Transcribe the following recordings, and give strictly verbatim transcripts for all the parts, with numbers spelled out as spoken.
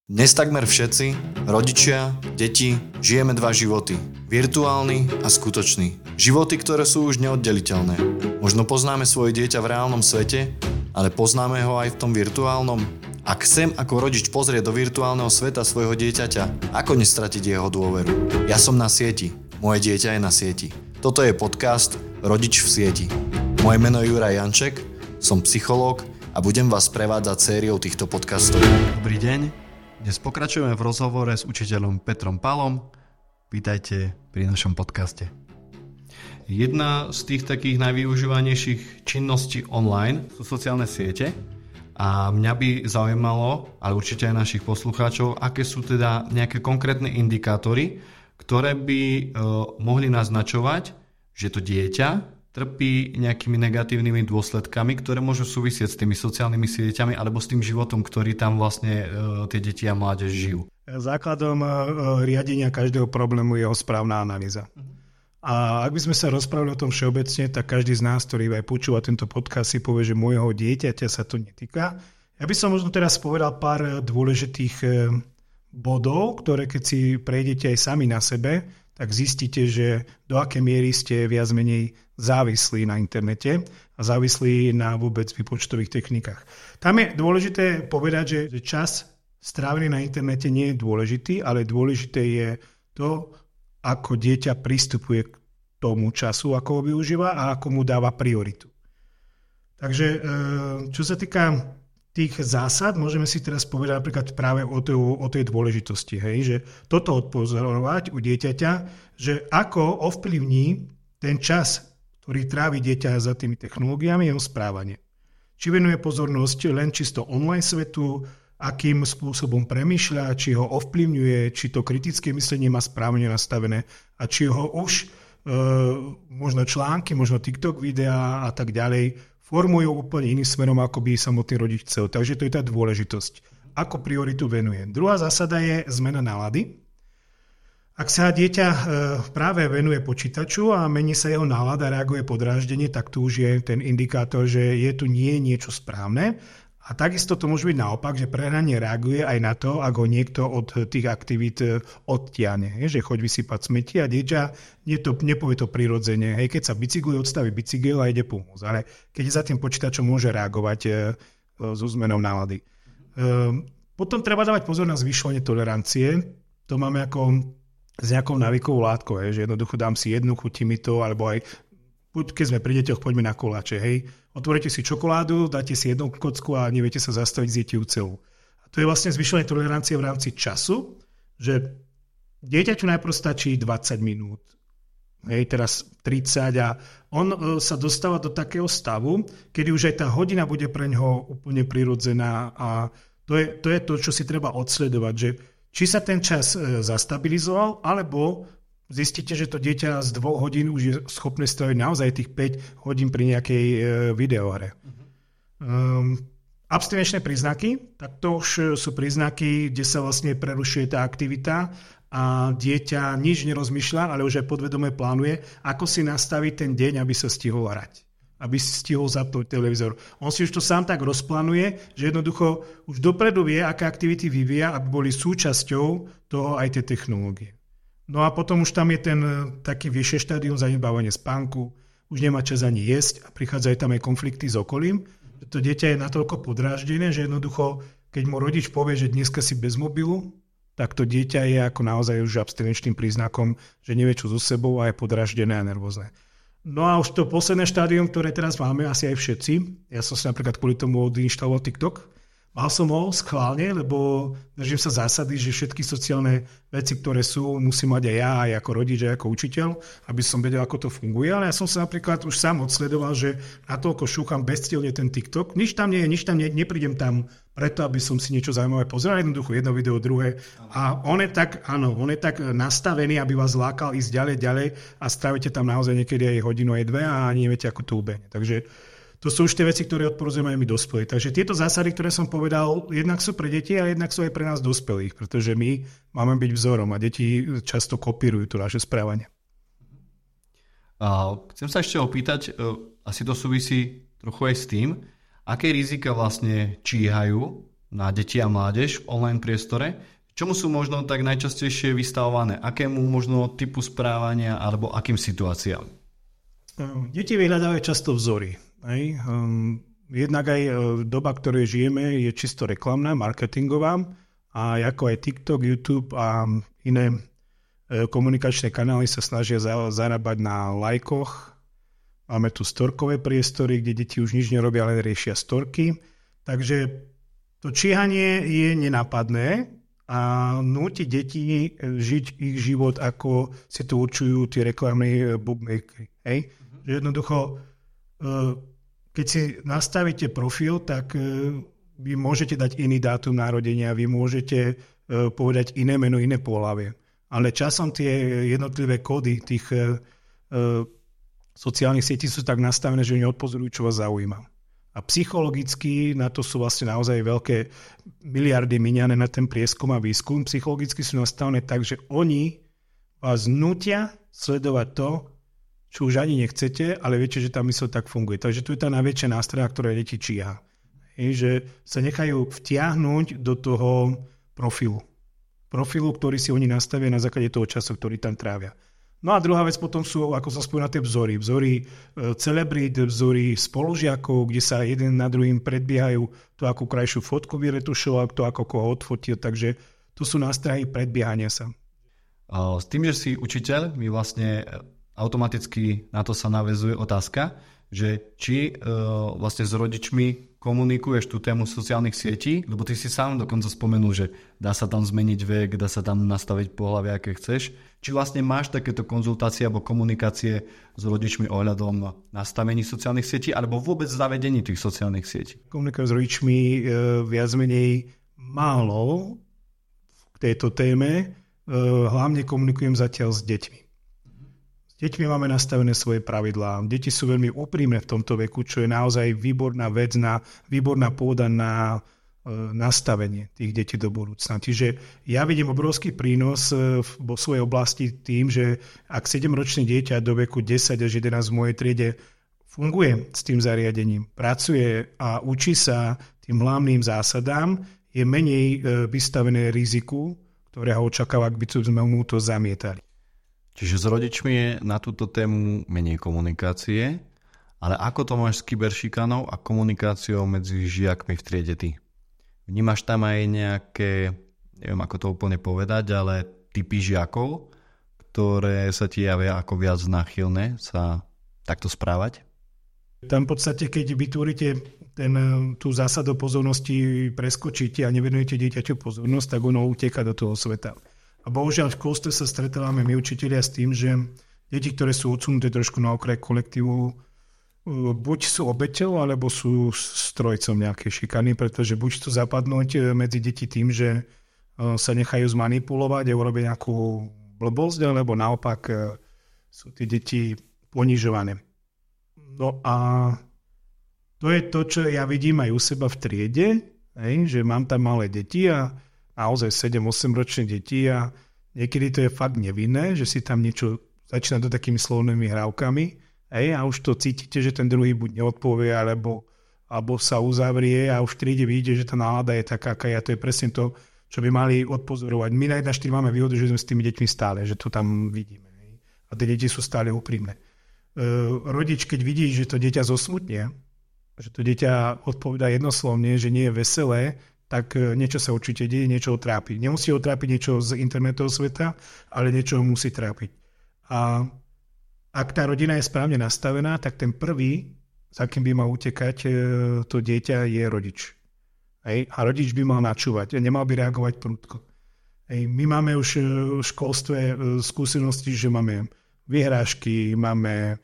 Dnes takmer všetci, rodičia, deti, žijeme dva životy. Virtuálny a skutočný. Životy, ktoré sú už neoddeliteľné. Možno poznáme svoje dieťa v reálnom svete, ale poznáme ho aj v tom virtuálnom. Ak chcem ako rodič pozrieť do virtuálneho sveta svojho dieťaťa, ako nestratiť jeho dôveru? Ja som na sieti. Moje dieťa je na sieti. Toto je podcast Rodič v sieti. Moje meno je Juraj Janček, som psychológ a budem vás prevádzať sériou týchto podcastov. Dobrý deň. Dnes pokračujeme v rozhovore s učiteľom Petrom Palom. Vítajte pri našom podcaste. Jedna z tých takých najvyužívanejších činností online sú sociálne siete a mňa by zaujímalo, ale určite aj našich poslucháčov, aké sú teda nejaké konkrétne indikátory, ktoré by e, mohli naznačovať, že to dieťa trpí nejakými negatívnymi dôsledkami, ktoré môžu súvisieť s tými sociálnymi sieťami alebo s tým životom, ktorý tam vlastne e, tie deti a mládež žijú. Základom e, riadenia každého problému je jeho správna analýza. A ak by sme sa rozprávali o tom všeobecne, tak každý z nás, ktorý aj počúva tento podcast, si povie, že môjho dieťaťa sa to netýka. Ja by som možno teraz povedal pár dôležitých e, bodov, ktoré keď si prejdete aj sami na sebe, tak zistíte, že do akej miery ste viac menej závislí na internete a závislí na vôbec výpočtových technikách. Tam je dôležité povedať, že čas strávený na internete nie je dôležitý, ale dôležité je to, ako dieťa pristupuje k tomu času, ako ho využíva a ako mu dáva prioritu. Takže čo sa týka tých zásad, môžeme si teraz povedať napríklad práve o tej, o tej dôležitosti, hej, že toto odpozorovať u dieťaťa, že ako ovplyvní ten čas, ktorý trávi dieťa za tými technológiami, jeho správanie. Či venuje pozornosť len čisto online svetu, akým spôsobom premýšľa, či ho ovplyvňuje, či to kritické myslenie má správne nastavené a či ho už e, možno články, možno TikTok videá a tak ďalej formujú úplne iným smerom, ako by samotný rodič chcel. Takže to je tá dôležitosť. Ako prioritu venuje. Druhá zásada je zmena nálady. Ak sa dieťa práve venuje počítaču a mení sa jeho nálada, reaguje podráždenie, tak tu už je ten indikátor, že je tu nie niečo správne. A takisto to môže byť naopak, že prehranie reaguje aj na to, ak ho niekto od tých aktivít odtiahne. Že choď vysypať smeti a dieťa nie to, nepovie to prirodzene. Hej, keď sa bicykluje, odstaví bicykel a ide pomôcť. Ale keď za tým počítačom môže reagovať e, s zmenou nálady. E, potom treba dávať pozor na zvyšovanie tolerancie. To máme ako s nejakou návykovou látkou, hej, že jednoducho dám si jednu, chutí mi to, alebo aj keď sme pri deťoch, poďme na koláče, hej. Otvoríte si čokoládu, dáte si jednu kocku a neviete sa zastaviť, zjete ju celú. A to je vlastne zvyšovanie tolerancie v rámci času, že dieťaťu najprv stačí dvadsať minút, hej, teraz tridsať a on sa dostáva do takého stavu, kedy už aj tá hodina bude pre ňoho úplne prirodzená a to je, to je to, čo si treba odsledovať, že či sa ten čas zastabilizoval, alebo zistíte, že to dieťa z dvoch hodín už je schopné stráviť naozaj tých päť hodín pri nejakej e, videohre. Uh-huh. Um, abstinenčné príznaky, tak to už sú príznaky, kde sa vlastne prerušuje tá aktivita a dieťa nič nerozmýšľa, ale už aj podvedome plánuje, ako si nastaviť ten deň, aby sa stihol hrať. Aby si stihol zapnúť televízor. On si už to sám tak rozplánuje, že jednoducho už dopredu vie, aké aktivity vyvíja, aby boli súčasťou toho aj tie technológie. No a potom už tam je ten taký vyššie štádium zanedbávania spánku, už nemá čas ani jesť a prichádzajú tam aj konflikty s okolím. To dieťa je natoľko podráždené, že jednoducho, keď mu rodič povie, že dneska si bez mobilu, tak to dieťa je ako naozaj už abstinenčným príznakom, že nevie čo so sebou a je podráždené a nervózne. No a už to posledné štádium, ktoré teraz máme, asi aj všetci, ja som si napríklad kvôli tomu odinštaloval TikTok, mal som ho schválne, lebo držím sa zásady, že všetky sociálne veci, ktoré sú, musím mať aj ja, aj ako rodič, aj ako učiteľ, aby som vedel, ako to funguje. Ale ja som sa napríklad už sám odsledoval, že natoľko šúcham bezcielne ten TikTok. Nič tam nie je, nič tam nie, neprídem tam preto, aby som si niečo zaujímavé pozeral. Jednoducho jedno video, druhé. A on je tak, áno, on je tak nastavený, aby vás lákal ísť ďalej, ďalej a strávite tam naozaj niekedy aj hodinu, aj dve a ani neviete, ako to ubehne. Takže to sú už tie veci, ktoré odporúčame aj my dospelí. Takže tieto zásady, ktoré som povedal, jednak sú pre deti a jednak sú aj pre nás dospelých, pretože my máme byť vzorom a deti často kopírujú to naše správanie. Chcem sa ešte opýtať, asi to súvisí trochu aj s tým, aké rizika vlastne číhajú na deti a mládež v online priestore, čomu sú možno tak najčastejšie vystavované? Akému možno typu správania alebo akým situáciám? Deti vyhľadávajú často vzory. Hej? Jednak aj doba, ktorej žijeme, je čisto reklamná, marketingová a ako aj TikTok, YouTube a iné komunikačné kanály sa snažia zarábať na lajkoch. Máme tu storkové priestory, kde deti už nič nerobia, ale riešia storky. Takže to číhanie je nenápadné a núti deti žiť ich život, ako si to určujú tie reklamné bookmakery. Hej? Mm-hmm. Že jednoducho, keď si nastavíte profil, tak vy môžete dať iný dátum narodenia, vy môžete povedať iné meno, iné pohlavie. Ale časom tie jednotlivé kódy tých sociálnych sietí sú tak nastavené, že oni odpozorujú, čo vás zaujíma. A psychologicky na to sú vlastne naozaj veľké miliardy miniané na ten prieskum a výskum. Psychologicky sú nastavené tak, že oni vás nutia sledovať to, čo už ani nechcete, ale viete, že tá mysl tak funguje. Takže tu je tá najväčšia nástraha, ktorá deti číha. Je, že sa nechajú vtiahnuť do toho profilu. Profilu, ktorý si oni nastavia na základe toho času, ktorý tam trávia. No a druhá vec potom sú, ako sa spomína, tie vzory. Vzory celebrít, vzory spolužiakov, kde sa jeden na druhým predbiehajú to, akú krajšiu fotku vyretušoval, to, ako koho odfotil. Takže tu sú nástrahy predbiehania sa. S tým, že si učiteľ, mi vlastne automaticky na to sa naväzuje otázka, že či uh, vlastne s rodičmi komunikuješ tú tému sociálnych sietí, lebo ty si sám dokonca spomenul, že dá sa tam zmeniť vek, dá sa tam nastaviť pohlavie, aké chceš. Či vlastne máš takéto konzultácie alebo komunikácie s rodičmi ohľadom nastavení sociálnych sietí alebo vôbec zavedení tých sociálnych sietí? Komunikujem s rodičmi e, viac menej málo k tejto téme. E, hlavne komunikujem zatiaľ s deťmi. Deťmi máme nastavené svoje pravidlá. Deti sú veľmi úprimné v tomto veku, čo je naozaj výborná vec, na, výborná pôda na e, nastavenie tých detí do budúcna. Čiže ja vidím obrovský prínos e, vo svojej oblasti tým, že ak sedemročné dieťa do veku desať až jedenásť v mojej triede funguje s tým zariadením, pracuje a učí sa tým hlavným zásadám, je menej e, vystavené riziku, ktoré ho očakáva, ak by sme mu to zamietali. Čiže s rodičmi je na túto tému menej komunikácie, ale ako to máš s kyberšikanou a komunikáciou medzi žiakmi v triede ty? Vnímaš tam aj nejaké, neviem ako to úplne povedať, ale typy žiakov, ktoré sa ti javia ako viac náchylné sa takto správať? Tam v podstate, keď vytvoríte ten, tú zásadu pozornosti, preskočíte a nevenujete dieťaťu pozornosť, tak ono uteká do toho sveta. A bohužiaľ v školstve sa stretávame my učitelia s tým, že deti, ktoré sú odsunuté trošku na okraj kolektívu, buď sú obeťou, alebo sú strojcom nejakej šikany, pretože buď to zapadnúť medzi deti tým, že sa nechajú zmanipulovať a urobia nejakú blbosť, alebo naopak sú tie deti ponižované. No a to je to, čo ja vidím aj u seba v triede, hej, že mám tam malé deti a naozaj sedem osem ročné deti a niekedy to je fakt nevinné, že si tam niečo začína to takými slovnými hrávkami, hej, a už to cítite, že ten druhý buď neodpovie, alebo, alebo sa uzavrie a už v triede vidíte, že tá nálada je taká, aká je, a to je presne to, čo by mali odpozorovať. My na jedna štyri máme výhodu, že sme s tými deťmi stále, že to tam vidíme. Hej. A tie deti sú stále úprimné. E, rodič, keď vidí, že to dieťa zosmutne, že to dieťa odpovedá jednoslovne, že nie je veselé, tak niečo sa určite deje, niečo ho trápi. Nemusí ho trápiť niečo z internetového sveta, ale niečo ho musí trápiť. A ak tá rodina je správne nastavená, tak ten prvý, za kým by mal utekať to dieťa, je rodič. Hej? A rodič by mal načúvať, nemal by reagovať prudko. Hej? My máme už v školstve skúsenosti, že máme vyhrážky, máme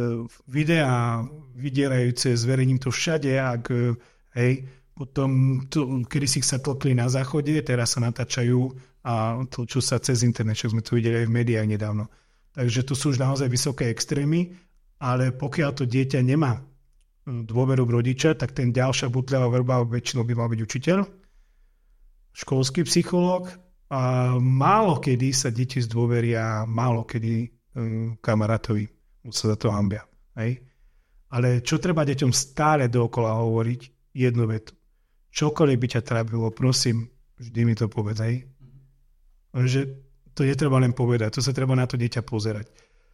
videá vydierajúce, zverejním to všade, ak hej, potom, to, kedy si sa tlkli na záchode, teraz sa natáčajú a tlčú sa cez internet, čo sme tu videli aj v médiách nedávno. Takže tu sú už naozaj vysoké extrémy, ale pokiaľ to dieťa nemá dôveru v rodiča, tak ten ďalšia butľavá verba väčšinou by mal byť učiteľ, školský psychológ a málo kedy sa deti zdôveria, málo kedy um, kamarátovi sa za to hanbia. Hej? Ale čo treba deťom stále dookola hovoriť? Jednu vetu. čokoľvek by ťa trápilo, prosím, vždy mi to povedz, hej. Že to netreba len povedať, to sa treba na to dieťa pozerať.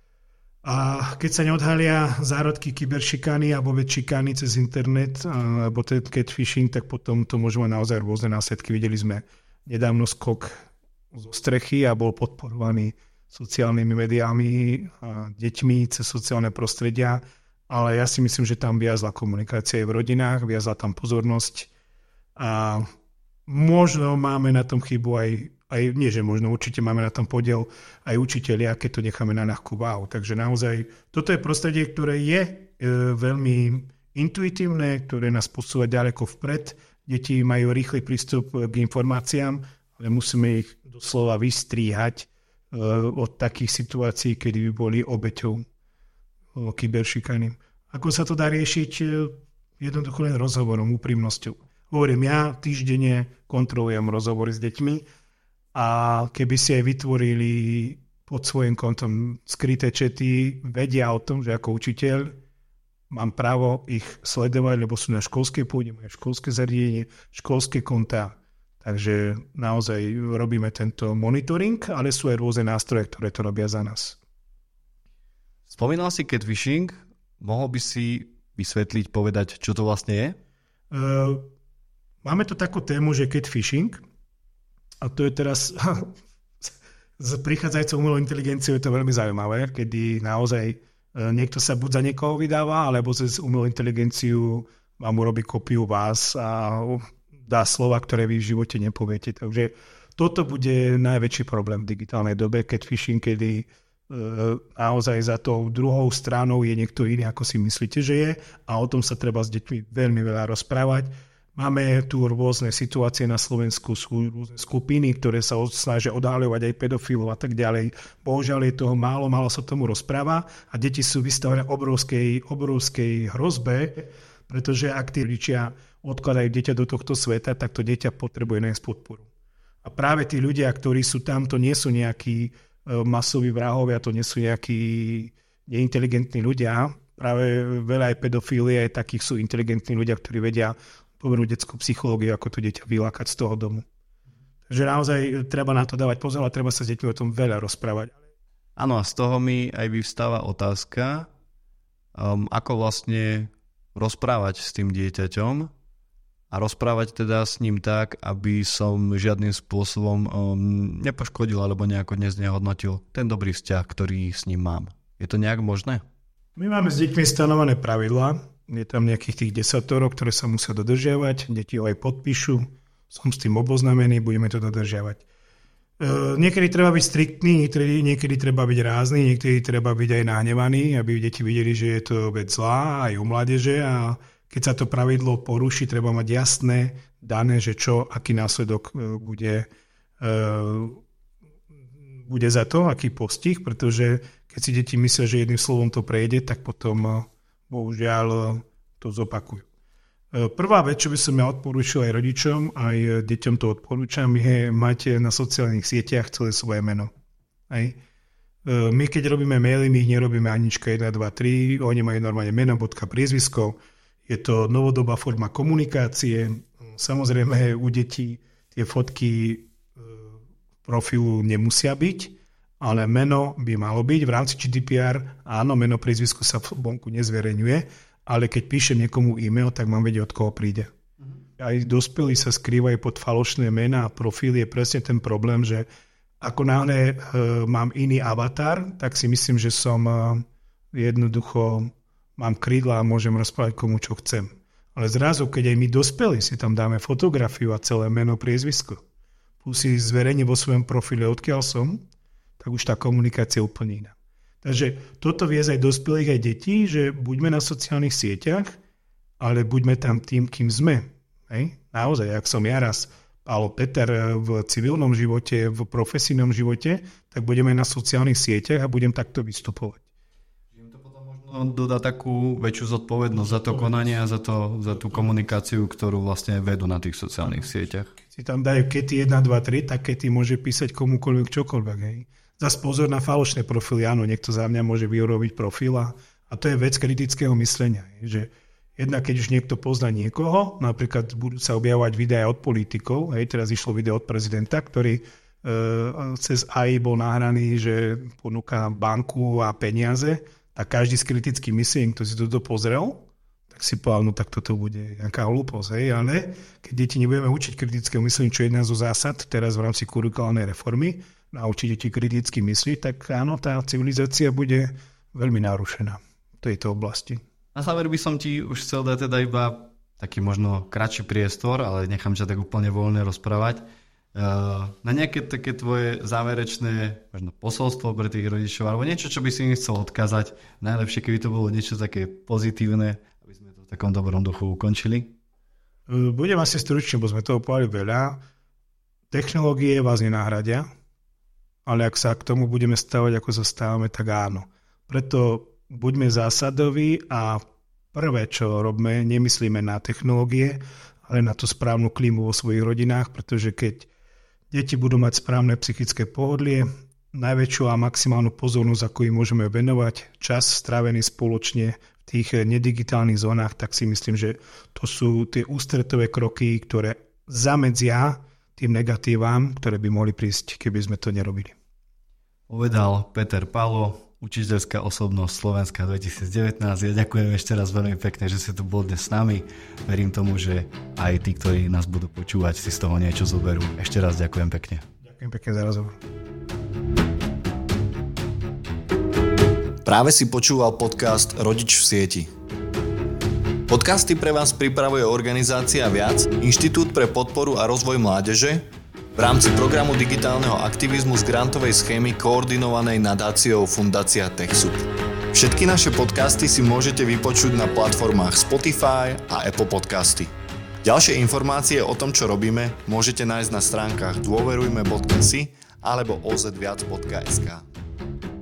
A keď sa neodhalia zárodky kyberšikány alebo šikány cez internet alebo ten catfishing, tak potom to môže mať naozaj rôzne následky. Videli sme nedávno skok zo strechy a bol podporovaný sociálnymi médiami a deťmi cez sociálne prostredia, ale ja si myslím, že tam viazla komunikácia aj v rodinách, viazla tam pozornosť a možno máme na tom chybu aj Aj nie, že možno určite máme na tom podiel aj učitelia, keď to necháme na ľahkú váhu. Takže naozaj toto je prostredie, ktoré je e, veľmi intuitívne, ktoré nás posúva ďaleko vpred. Deti majú rýchly prístup k informáciám, ale musíme ich doslova vystríhať e, od takých situácií, kedy by boli obeťou e, kyberšikany. Ako sa to dá riešiť? E, jednoducho len rozhovorom, úprimnosťou. Hovorím, ja týždenne kontrolujem rozhovory s deťmi, a keby si aj vytvorili pod svojím kontom skryté čety, vedia o tom, že ako učiteľ mám právo ich sledovať, lebo sú na školskej pôde, majú školské zariadenie, školské kontá. Takže naozaj robíme tento monitoring, ale sú aj rôzne nástroje, ktoré to robia za nás. Spomínal si catfishing. Mohol by si vysvetliť, povedať, čo to vlastne je? Uh, máme tu takú tému, že catfishing. A to je teraz s prichádzajúcou umelou inteligenciou je to veľmi zaujímavé, kedy naozaj niekto sa buď za niekoho vydáva, alebo cez umelú inteligenciu vám urobí kópiu vás a dá slova, ktoré vy v živote nepoviete. Takže toto bude najväčší problém v digitálnej dobe, catfishing, kedy e, naozaj za tou druhou stranou je niekto iný, ako si myslíte, že je, a o tom sa treba s deťmi veľmi veľa rozprávať. Máme tu rôzne situácie na Slovensku, sú rôzne skupiny, ktoré sa snažia odhaľovať aj pedofilov a tak ďalej. Bohužiaľ je toho málo, málo sa tomu rozpráva a deti sú vystavené obrovskej, obrovskej hrozbe, pretože ak tí rodičia odkladajú dieťa do tohto sveta, tak to dieťa potrebuje nájsť podporu. A práve tí ľudia, ktorí sú tam, to nie sú nejakí masoví vrahovia, to nie sú nejakí neinteligentní ľudia. Práve veľa aj pedofílie, aj takých sú inteligentní ľudia, ktorí vedia povednú detskú psychológiu, ako to dieťa vylákať z toho domu. Takže naozaj treba na to dávať pozor a treba sa s deťmi o tom veľa rozprávať. Áno, a z toho mi aj vyvstáva otázka, um, ako vlastne rozprávať s tým dieťaťom a rozprávať teda s ním tak, aby som žiadnym spôsobom um, nepoškodil alebo nejako neznehodnotil ten dobrý vzťah, ktorý s ním mám. Je to nejak možné? My máme s deťmi stanovené pravidlá. Je tam nejakých tých desatoro, ktoré sa musia dodržiavať. Deti ho aj podpíšu. Som s tým oboznámený, budeme to dodržiavať. E, niekedy treba byť striktný, niekedy, niekedy treba byť rázny, niekedy treba byť aj nahnevaný, aby deti videli, že je to vec zlá, aj u mládeže. A keď sa to pravidlo poruší, treba mať jasné, dané, že čo, aký následok bude, e, bude za to, aký postih, pretože keď si deti myslia, že jedným slovom to prejde, tak potom bohužiaľ to zopakujú. Prvá vec, čo by som ja odporúčil aj rodičom, aj deťom to odporúčam, je mať na sociálnych sieťach celé svoje meno. Hej. My keď robíme maily, my ich nerobíme Anička jeden, dva, tri, oni majú normálne meno, bodka, priezvisko. Je to novodobá forma komunikácie. Samozrejme u detí tie fotky profilu nemusia byť, ale meno by malo byť v rámci G D P R. Áno, meno, priezvisko sa vonku nezverejňuje, ale keď píšem niekomu e-mail, tak mám vedieť, od koho príde. Uh-huh. Aj dospelí sa skrývajú pod falošné mená a profil. Je presne ten problém, že ako náhle e, mám iný avatar, tak si myslím, že som e, jednoducho mám krídla a môžem rozprávať komu, čo chcem. Ale zrazu, keď aj my dospelí si tam dáme fotografiu a celé meno, priezvisko, plus si zverejne vo svojom profile, odkiaľ som, tak už tá komunikácia je úplne iná. Takže toto viesť aj dospelých, aj detí, že buďme na sociálnych sieťach, ale buďme tam tým, kým sme. Hej? Naozaj, ak som ja raz Pálo Peter v civilnom živote, v profesijnom živote, tak budeme na sociálnych sieťach a budem takto vystupovať. Im to potom možno dodá takú väčšiu zodpovednosť za to konanie a za, to, za tú komunikáciu, ktorú vlastne vedú na tých sociálnych sieťach. Keď si tam dajú Kety jeden, dva, tri, tak Kety môže písať komukoľvek čokoľvek. Hej? Zas pozor na falošné profily. Áno, niekto za mňa môže vyrobiť profil a, a to je vec kritického myslenia. Že Jednak keď už niekto pozná niekoho, napríklad budú sa objavovať videá od politikov, hej, teraz išlo video od prezidenta, ktorý e, cez á í bol nahraný, že ponúka banku a peniaze, tak každý z kritických myslí, kto si toto pozrel, tak si povedal, no tak toto bude nejaká hlúposť, hej, ale keď deti nebudeme učiť kritické myslenie, čo je jedna zo zásad teraz v rámci kurikulárnej reformy, naučiť deti kriticky myslieť, tak áno, tá civilizácia bude veľmi narušená v tejto oblasti. Na záver by som ti už chcel dať teda iba taký možno kratší priestor, ale nechám ťa tak úplne voľne rozprávať. Na nejaké také tvoje záverečné možno posolstvo pre tých rodičov alebo niečo, čo by si im chcel odkázať. Najlepšie, keby to bolo niečo také pozitívne, aby sme to v takom dobrom duchu ukončili. Budem asi stručne, bo sme toho povedali veľa. Technológie vás nenahradia, ale ak sa k tomu budeme stavať, ako sa stávame, tak áno. Preto buďme zásadoví a prvé, čo robíme, nemyslíme na technológie, ale na tú správnu klímu vo svojich rodinách, pretože keď deti budú mať správne psychické pohodlie, najväčšiu a maximálnu pozornosť, ako im môžeme venovať, čas strávený spoločne v tých nedigitálnych zónach, tak si myslím, že to sú tie ústretové kroky, ktoré zamedzia tým negatívam, ktoré by mohli prísť, keby sme to nerobili. Povedal Peter Palo, učiteľská osobnosť Slovenska dvetisícdevätnásť. Ja ďakujem ešte raz veľmi pekne, že si tu bol dnes s nami. Verím tomu, že aj tí, ktorí nás budú počúvať, si z toho niečo zoberú. Ešte raz ďakujem pekne. Ďakujem pekne za rozhovor. Práve si počúval podcast Rodič v sieti. Podcasty pre vás pripravuje organizácia Viac, Inštitút pre podporu a rozvoj mládeže, v rámci programu digitálneho aktivizmu z grantovej schémy koordinovanej nadáciou Fundácia TechSoup. Všetky naše podcasty si môžete vypočuť na platformách Spotify a Apple Podcasty. Ďalšie informácie o tom, čo robíme, môžete nájsť na stránkach dôverujme bodka es í alebo o zet viac bodka es ká.